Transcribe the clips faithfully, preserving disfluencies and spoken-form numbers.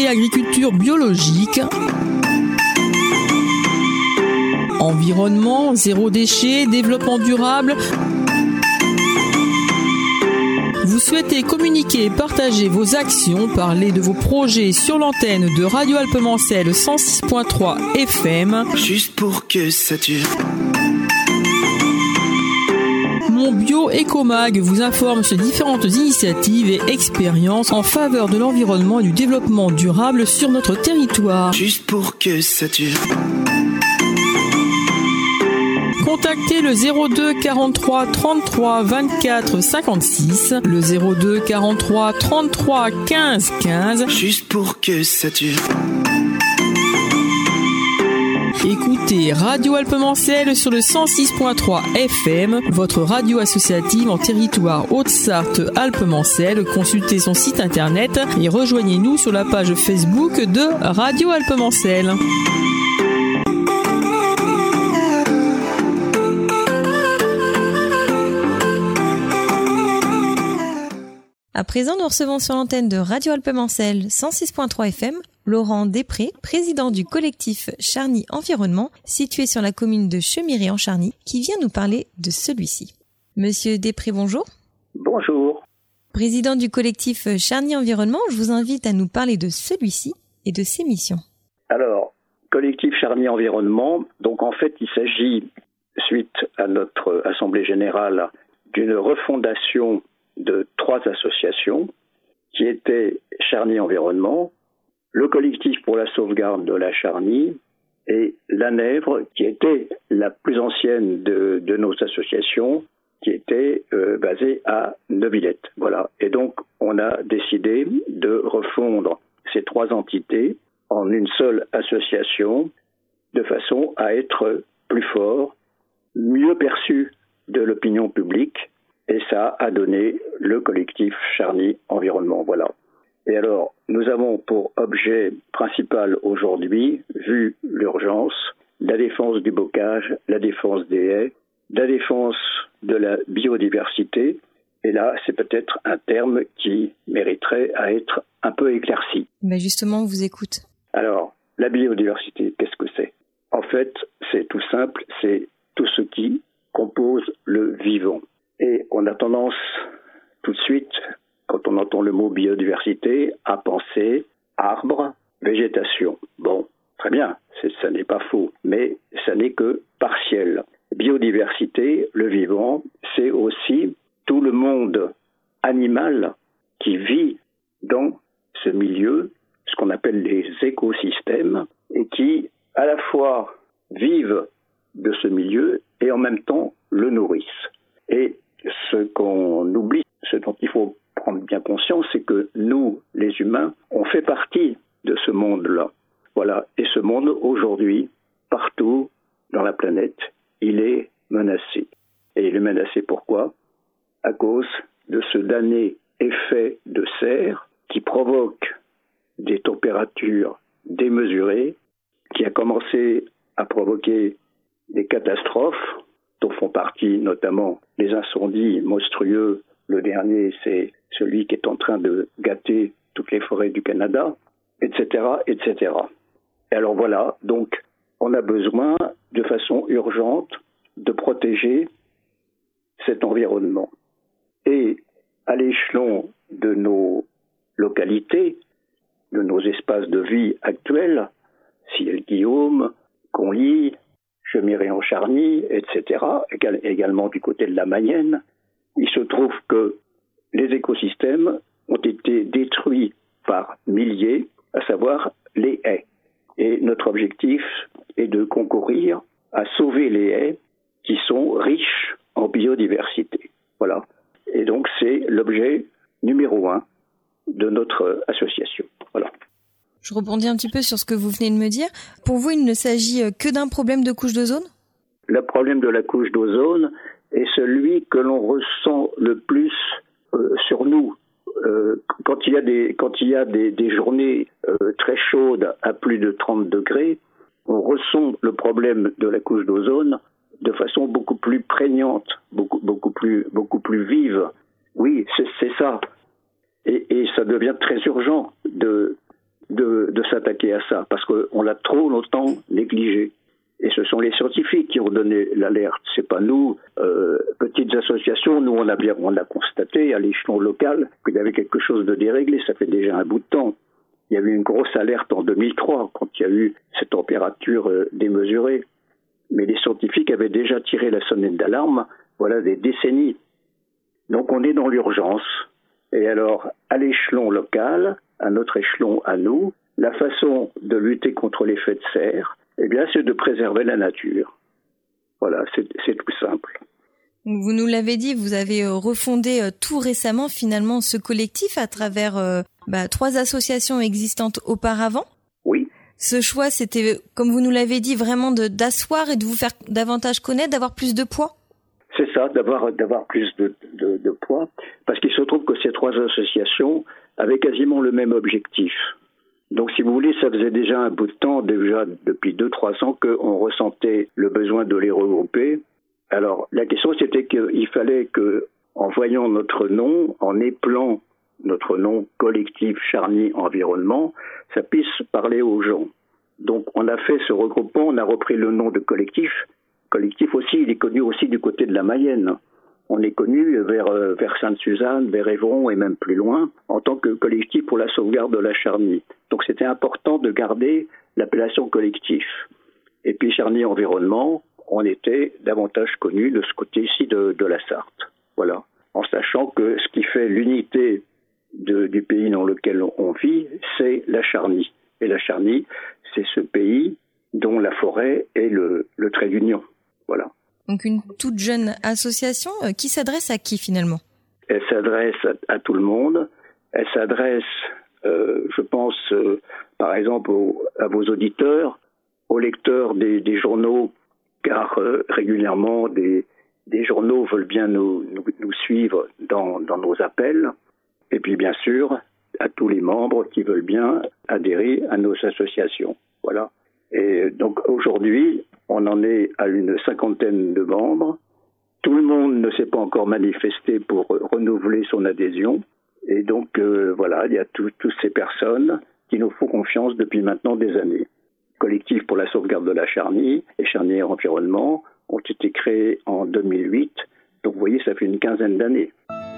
et agriculture biologique. Environnement, zéro déchet, développement durable. Vous souhaitez communiquer et partager vos actions, parler de vos projets sur l'antenne de Radio Alpemancel cent six point trois F M. Juste pour que ça dure. Mon Bio Ecomag vous informe sur différentes initiatives et expériences en faveur de l'environnement et du développement durable sur notre territoire. Juste pour que ça dure. Contactez le zéro deux quarante-trois trente-trois vingt-quatre cinquante-six, le zéro deux quarante-trois trente-trois quinze quinze. Juste pour que ça dure. Écoutez Radio Alpemancel sur le cent six point trois F M, votre radio associative en territoire Haute-Sarthe Alpemancel. Consultez son site internet et rejoignez-nous sur la page Facebook de Radio Alpemancel. À présent, nous recevons sur l'antenne de Radio Alpemancel cent six point trois F M Laurent Després, président du collectif Charny Environnement, situé sur la commune de Chemiré en Charny, qui vient nous parler de celui-ci. Monsieur Després, bonjour. Bonjour. Président du collectif Charny Environnement, je vous invite à nous parler de celui-ci et de ses missions. Alors, collectif Charny Environnement, donc en fait, il s'agit, suite à notre assemblée générale, d'une refondation de trois associations qui étaient Charny Environnement, le collectif pour la sauvegarde de la Charny et la Nèvre, qui était la plus ancienne de, de nos associations, qui était euh, basée à Neuvillette. Voilà. Et donc, on a décidé de refondre ces trois entités en une seule association, de façon à être plus fort, mieux perçu de l'opinion publique. Et ça a donné le collectif Charny Environnement. Voilà. Et alors, nous avons pour objet principal aujourd'hui, vu l'urgence, la défense du bocage, la défense des haies, la défense de la biodiversité. Et là, c'est peut-être un terme qui mériterait à être un peu éclairci. Ben justement, on vous écoute. Alors, la biodiversité, qu'est-ce que c'est ? En fait, c'est tout simple, c'est tout ce qui compose le vivant. Et on a tendance, tout de suite, quand on entend le mot biodiversité, à penser arbre, végétation. Bon, très bien, c'est, ça n'est pas faux, mais ça n'est que partiel. Biodiversité, le vivant, c'est aussi tout le monde animal qui vit dans ce milieu, ce qu'on appelle les écosystèmes, et qui, à la fois, vivent de ce milieu et en même temps le nourrissent. Et ce qu'on oublie, ce dont il faut prendre bien conscience, c'est que nous, les humains, on fait partie de ce monde-là. Voilà. Et ce monde, aujourd'hui, partout dans la planète, il est menacé. Et il est menacé pourquoi ? À cause de ce damné effet de serre qui provoque des températures démesurées, qui a commencé à provoquer des catastrophes, dont font partie notamment les incendies monstrueux. Le dernier, c'est celui qui est en train de gâter toutes les forêts du Canada, et cetera, et cetera. Et alors voilà, donc on a besoin de façon urgente de protéger cet environnement. Et à l'échelon de nos localités, de nos espaces de vie actuels, Ciel-Guillaume, Conly, Chemiré-en-Charny, et cetera, également du côté de la Mayenne, il se trouve que les écosystèmes ont été détruits par milliers, à savoir les haies. Et notre objectif est de concourir à sauver les haies qui sont riches en biodiversité. Voilà. Et donc c'est l'objet numéro un de notre association. Voilà. Je rebondis un petit peu sur ce que vous venez de me dire. Pour vous, il ne s'agit que d'un problème de couche d'ozone ? Le problème de la couche d'ozone est celui que l'on ressent le plus euh, sur nous. Euh, quand il y a des, quand il y a des, des journées euh, très chaudes à plus de trente degrés, on ressent le problème de la couche d'ozone de façon beaucoup plus prégnante, beaucoup, beaucoup plus, beaucoup plus vive. Oui, c'est, c'est ça. Et, et ça devient très urgent de, de, de s'attaquer à ça, parce qu'on l'a trop longtemps négligé. Et ce sont les scientifiques qui ont donné l'alerte. C'est pas nous, euh, petites associations. Nous, on a bien, on a constaté à l'échelon local qu'il y avait quelque chose de déréglé. Ça fait déjà un bout de temps. Il y a eu une grosse alerte en deux mille trois quand il y a eu cette température euh, démesurée. Mais les scientifiques avaient déjà tiré la sonnette d'alarme, voilà, des décennies. Donc on est dans l'urgence. Et alors, à l'échelon local, à notre échelon à nous, la façon de lutter contre l'effet de serre, eh bien, c'est de préserver la nature. Voilà, c'est, c'est tout simple. Vous nous l'avez dit, vous avez refondé tout récemment finalement ce collectif à travers euh, bah, trois associations existantes auparavant. Oui. Ce choix, c'était, comme vous nous l'avez dit, vraiment de, d'asseoir et de vous faire davantage connaître, d'avoir plus de poids. C'est ça, d'avoir, d'avoir plus de, de, de poids, parce qu'il se trouve que ces trois associations avaient quasiment le même objectif. Donc, si vous voulez, ça faisait déjà un bout de temps, déjà depuis deux, trois ans, qu'on ressentait le besoin de les regrouper. Alors, la question, c'était qu'il fallait que, en voyant notre nom, en épelant notre nom collectif Charny Environnement, ça puisse parler aux gens. Donc, on a fait ce regroupement, on a repris le nom de collectif. Collectif aussi, il est connu aussi du côté de la Mayenne. On est connu vers, euh, vers Sainte-Suzanne, vers Évron et même plus loin, en tant que collectif pour la sauvegarde de la Charny. Donc c'était important de garder l'appellation collectif. Et puis Charny Environnement, on était davantage connu de ce côté-ci de, de la Sarthe. Voilà. En sachant que ce qui fait l'unité de, du pays dans lequel on vit, c'est la Charny. Et la Charny, c'est ce pays dont la forêt est le, le trait d'union. Voilà. Donc une toute jeune association euh, qui s'adresse à qui finalement ? Elle s'adresse à, à tout le monde. Elle s'adresse, euh, je pense, euh, par exemple au, à vos auditeurs, aux lecteurs des, des journaux, car euh, régulièrement des, des journaux veulent bien nous, nous, nous suivre dans, dans nos appels. Et puis bien sûr, à tous les membres qui veulent bien adhérer à nos associations. Voilà. Et donc aujourd'hui, on en est à une cinquantaine de membres. Tout le monde ne s'est pas encore manifesté pour renouveler son adhésion. Et donc euh, voilà, il y a toutes ces personnes qui nous font confiance depuis maintenant des années. Collectif pour la sauvegarde de la Charny et Charny Environnement ont été créés en deux mille huit. Donc vous voyez, ça fait une quinzaine d'années.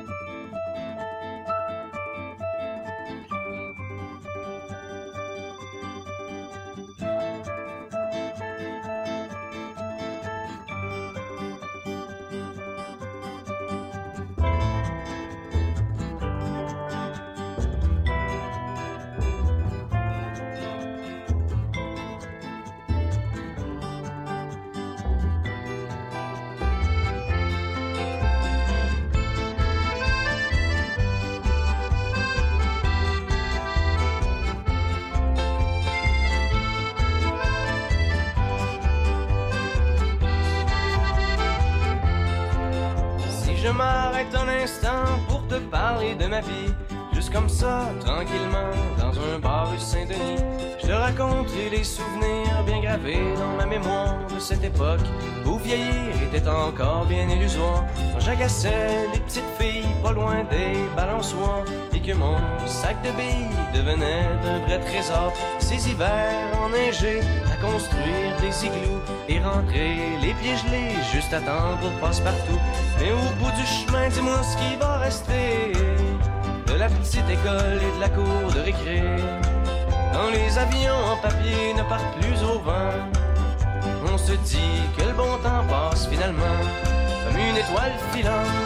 Je m'arrête un instant pour te parler de ma vie, juste comme ça, tranquillement, dans un bar rue Saint-Denis. Je te raconterai les souvenirs bien gravés dans ma mémoire de cette époque où vieillir était encore bien illusoire. Quand j'agaçais les petites filles pas loin des balançoires et que mon sac de billes devenait un vrai trésor. Ces hivers enneigés à construire des igloos et rentrer les pieds gelés juste à temps pour passe-partout. Mais au bout du chemin, dis-moi ce qui va rester de la petite école et de la cour de récré. Quand les avions en papier ne partent plus au vent, on se dit que le bon temps passe finalement comme une étoile filante.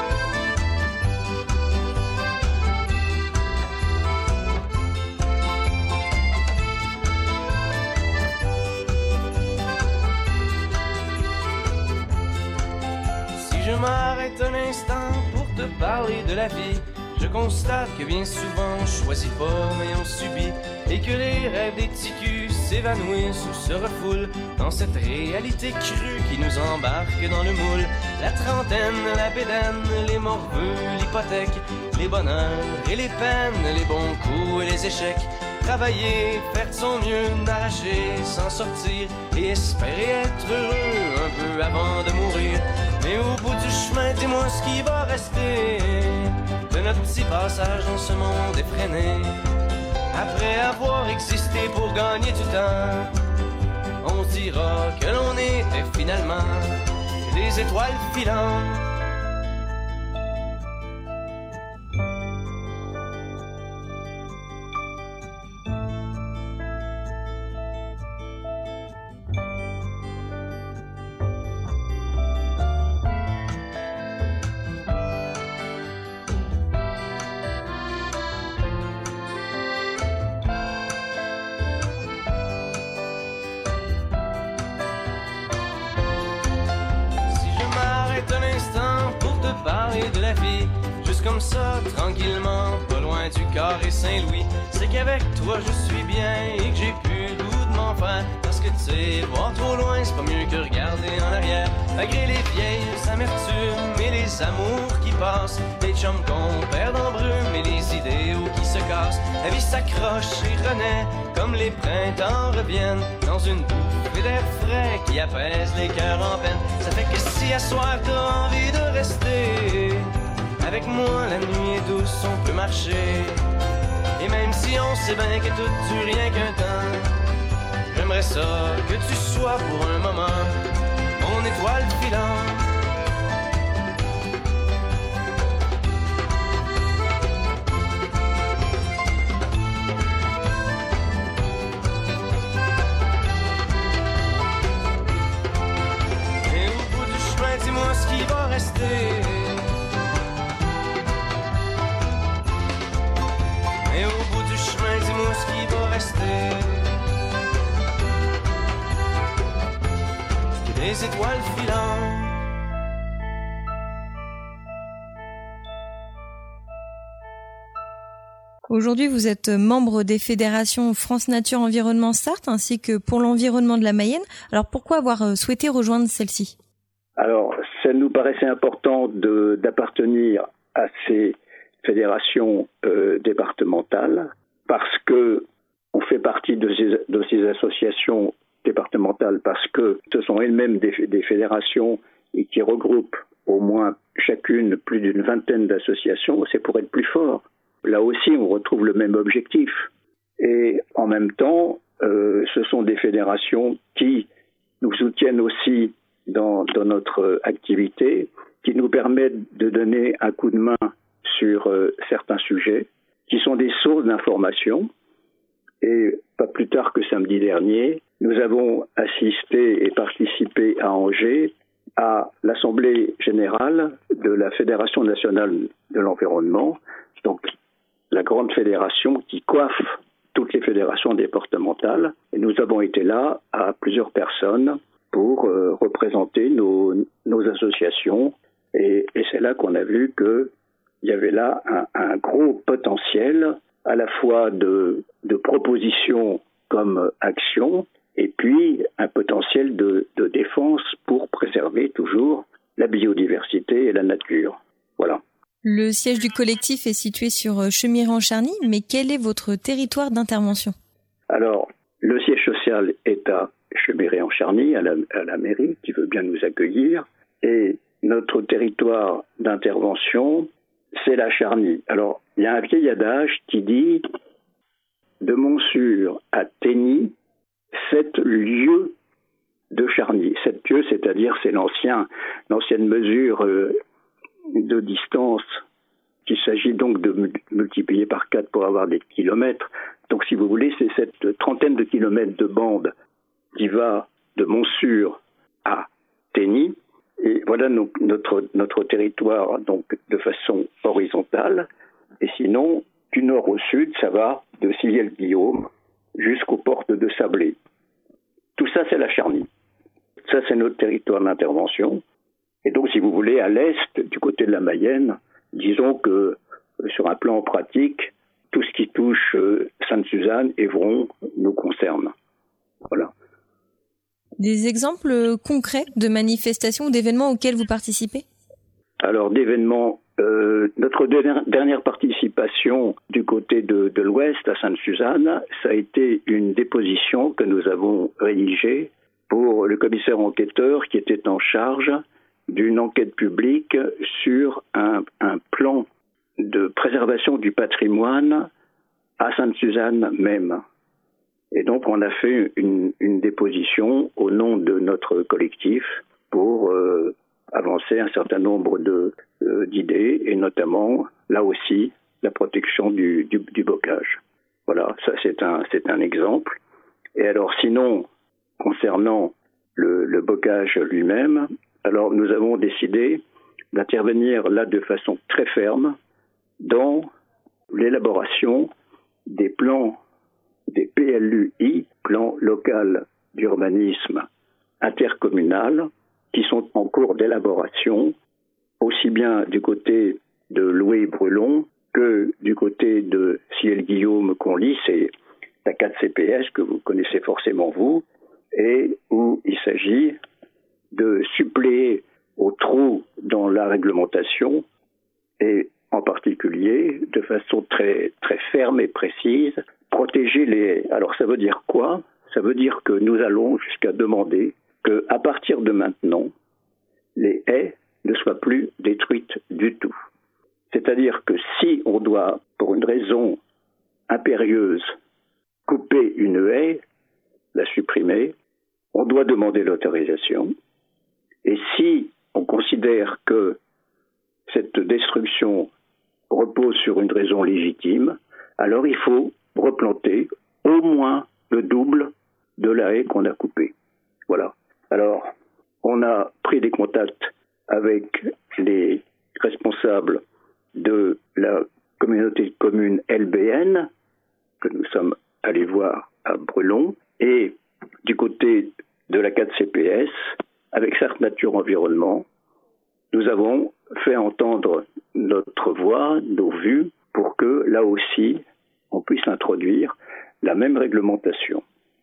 Si je m'arrête un instant pour te parler de la vie, je constate que bien souvent on choisit pas mais on subit, et que les rêves des ticus s'évanouissent ou se refoulent dans cette réalité crue qui nous embarque dans le moule. La trentaine, la bédaine, les morveux, l'hypothèque, les bonheurs et les peines, les bons coups et les échecs. Travailler, faire de son mieux, n'arracher, s'en sortir et espérer être heureux un peu avant de mourir. Mais au bout du chemin, dis-moi ce qui va rester de notre petit passage dans ce monde effréné. Après avoir existé pour gagner du temps, on se dira que l'on était finalement des étoiles filantes. Comme ça, tranquillement, pas loin du carré Saint-Louis. C'est qu'avec toi je suis bien et que j'ai plus le goût de m'en faire. Parce que tu sais, voir trop loin, c'est pas mieux que regarder en arrière. Malgré les vieilles amertumes et les amours qui passent, les chums qu'on perd en brume et les idéaux qui se cassent. La vie s'accroche et renaît comme les printemps reviennent dans une bouffée d'air frais qui apaise les cœurs en peine. Ça fait que si à soir t'as envie de rester avec moi, la nuit est douce, on peut marcher. Et même si on sait bien que tout dure rien qu'un temps, j'aimerais ça que tu sois pour un moment mon étoile filante. Et au bout du chemin, dis-moi ce qui va rester. Et au bout du chemin, dis-moi ce qui va rester. Des étoiles filantes. Aujourd'hui, vous êtes membre des fédérations France Nature Environnement Sarthe ainsi que pour l'environnement de la Mayenne. Alors pourquoi avoir souhaité rejoindre celle-ci ? Alors, ça nous paraissait important de, d'appartenir à ces fédération euh, départementale parce que on fait partie de ces, de ces associations départementales parce que ce sont elles-mêmes des, des fédérations et qui regroupent au moins chacune plus d'une vingtaine d'associations. C'est pour être plus fort. Là aussi, on retrouve le même objectif. Et en même temps, euh, ce sont des fédérations qui nous soutiennent aussi dans, dans notre activité, qui nous permettent de donner un coup de main sur euh, certains sujets, qui sont des sources d'information. Et pas plus tard que samedi dernier, nous avons assisté et participé à Angers à l'Assemblée générale de la Fédération nationale de l'environnement, donc la grande fédération qui coiffe toutes les fédérations départementales. Et nous avons été là à plusieurs personnes pour euh, représenter nos, nos associations. Et, et c'est là qu'on a vu que il y avait là un, un gros potentiel à la fois de, de propositions comme action et puis un potentiel de, de défense pour préserver toujours la biodiversité et la nature. Voilà. Le siège du collectif est situé sur Chemiry-en-Charny, mais quel est votre territoire d'intervention ? Alors, le siège social est à Chemiry-en-Charny, à la, à la mairie, qui veut bien nous accueillir, et notre territoire d'intervention, c'est la Charny. Alors, il y a un vieil adage qui dit « De Montsûrs à Tény, sept lieues de Charny ». Sept lieues, c'est-à-dire c'est l'ancien, l'ancienne mesure euh, de distance qu'il s'agit donc de multiplier par quatre pour avoir des kilomètres. Donc, si vous voulez, c'est cette trentaine de kilomètres de bande qui va de Montsûrs à Tény. Et voilà nos, notre, notre territoire donc de façon horizontale. Et sinon, du nord au sud, ça va de Sillel-Guillaume jusqu'aux portes de Sablé. Tout ça, c'est la Charny. Ça, c'est notre territoire d'intervention. Et donc, si vous voulez, à l'est, du côté de la Mayenne, disons que sur un plan pratique, tout ce qui touche euh, Sainte-Suzanne, Évron, nous concerne. Voilà. Des exemples concrets de manifestations ou d'événements auxquels vous participez ? Alors, d'événements, euh, notre dernière participation du côté de, de l'Ouest, à Sainte-Suzanne, ça a été une déposition que nous avons rédigée pour le commissaire enquêteur qui était en charge d'une enquête publique sur un, un plan de préservation du patrimoine à Sainte-Suzanne même. Et donc on a fait une, une déposition au nom de notre collectif pour euh, avancer un certain nombre de, euh, d'idées, et notamment, là aussi, la protection du, du, du bocage. Voilà, ça c'est un, c'est un exemple. Et alors sinon, concernant le, le bocage lui-même, alors nous avons décidé d'intervenir là de façon très ferme dans l'élaboration des plans, des P L U I, plans local d'urbanisme intercommunal, qui sont en cours d'élaboration, aussi bien du côté de Loué-Brulon que du côté de Ciel-Guillaume-Conly, c'est la quatre C P S que vous connaissez forcément vous, et où il s'agit de suppléer aux trous dans la réglementation, et en particulier, de façon très, très ferme et précise, protéger les haies. Alors ça veut dire quoi ? Ça veut dire que nous allons jusqu'à demander qu'à partir de maintenant, les haies ne soient plus détruites du tout. C'est-à-dire que si on doit, pour une raison impérieuse, couper une haie, la supprimer, on doit demander l'autorisation. Et si on considère que cette destruction repose sur une raison légitime, alors il faut replanter au moins le double de la haie qu'on a coupée. Voilà. Alors, on a pris des contacts avec les responsables de la communauté de communes L B N, que nous sommes allés voir à Brulon, et du côté de la quatre C P S, avec Sarthe Nature Environnement, nous avons fait entendre notre voix, nos vues, pour que, là aussi, on puisse introduire la même réglementation.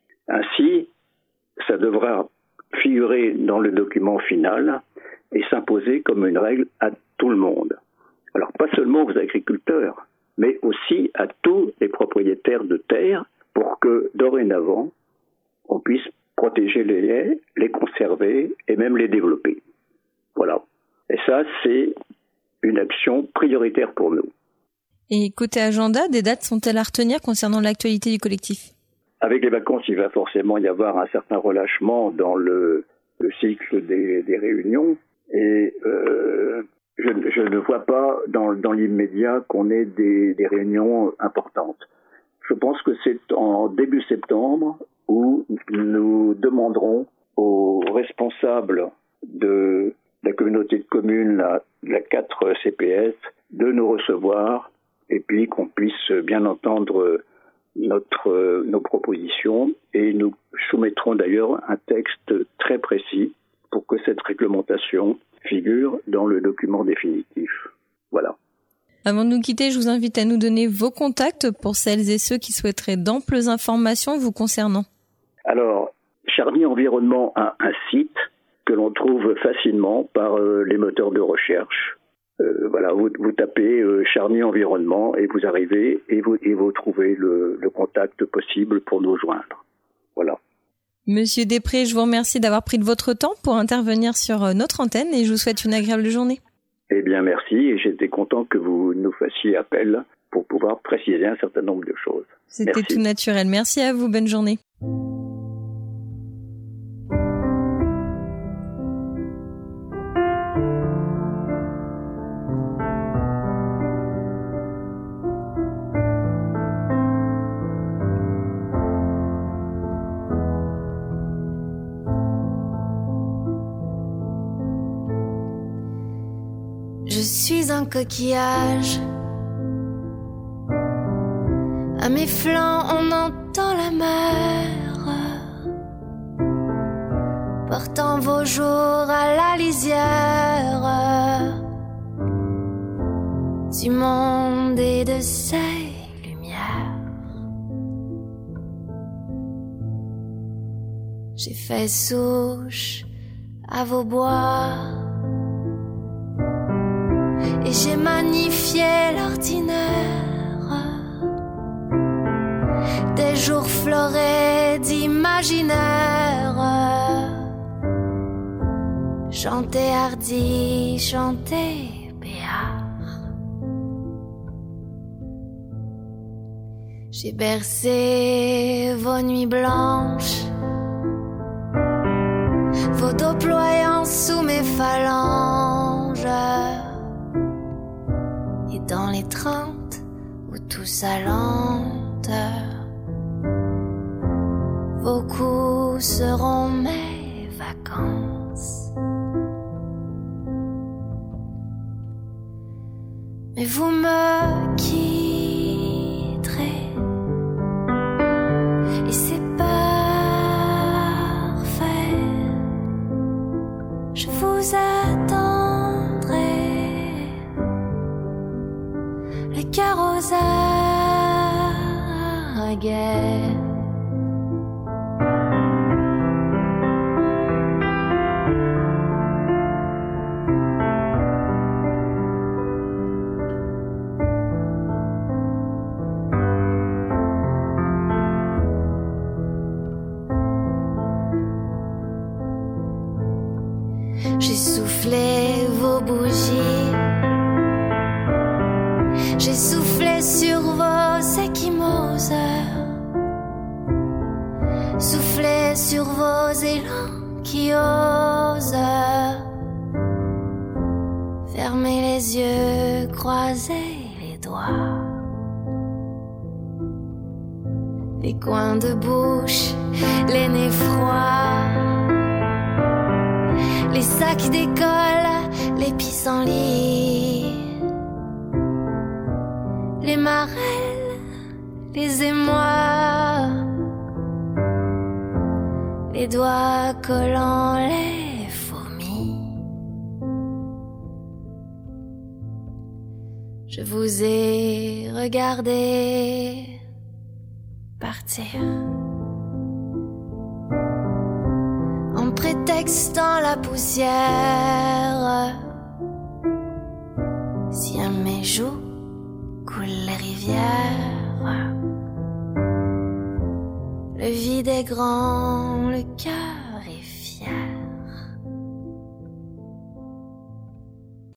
Ainsi, ça devra figurer dans le document final et s'imposer comme une règle à tout le monde. Alors, pas seulement aux agriculteurs, mais aussi à tous les propriétaires de terres, pour que, dorénavant, on puisse protéger les haies, les conserver et même les développer. Voilà. Et ça, c'est une action prioritaire pour nous. Et côté agenda, des dates sont-elles à retenir concernant l'actualité du collectif ? Avec les vacances, il va forcément y avoir un certain relâchement dans le, le cycle des, des réunions. Et euh, je, je ne vois pas dans, dans l'immédiat qu'on ait des, des réunions importantes. Je pense que c'est en début septembre où nous demanderons aux responsables de la communauté de communes, la, la quatre C P S, de nous recevoir et puis qu'on puisse bien entendre notre, nos propositions, et nous soumettrons d'ailleurs un texte très précis pour que cette réglementation figure dans le document définitif. Voilà. Avant de nous quitter, je vous invite à nous donner vos contacts pour celles et ceux qui souhaiteraient d'amples informations vous concernant. Alors, Charny Environnement a un site que l'on trouve facilement par euh, les moteurs de recherche. Euh, voilà, vous, vous tapez euh, Charny Environnement et vous arrivez et vous, et vous trouvez le, le contact possible pour nous joindre. Voilà. Monsieur Després, je vous remercie d'avoir pris de votre temps pour intervenir sur notre antenne et je vous souhaite une agréable journée. Eh bien, merci, et j'étais content que vous nous fassiez appel pour pouvoir préciser un certain nombre de choses. C'était Merci. tout naturel. Merci à vous, bonne journée. Je suis un coquillage. À mes flancs, on entend la mer, portant vos jours à la lisière du monde et de ses lumières. J'ai fait souche à vos bois et j'ai magnifié l'ordinaire des jours florés d'imaginaire. Chanter hardi, chanter béard. J'ai bercé vos nuits blanches, vos dos ployants sous mes phalanges. Et dans les trente où tout s'allente, vos coups seront mes vacances. Mais vous me quitterez, et c'est parfait. Je vous attendrai, le cœur aux aguets. J'ai soufflé vos bougies, j'ai soufflé sur vos échymoses, soufflé sur vos élans qui osent. Fermez les yeux, croisez les doigts, les coins de bouche, les nez froids, les sacs d'école, les pissenlits, les marelles, les émois, les doigts collants, les fourmis. Je vous ai regardé partir, en prétextant la poussière. Si à mes joues coulent les rivières, le vide est grand, le cœur est fier.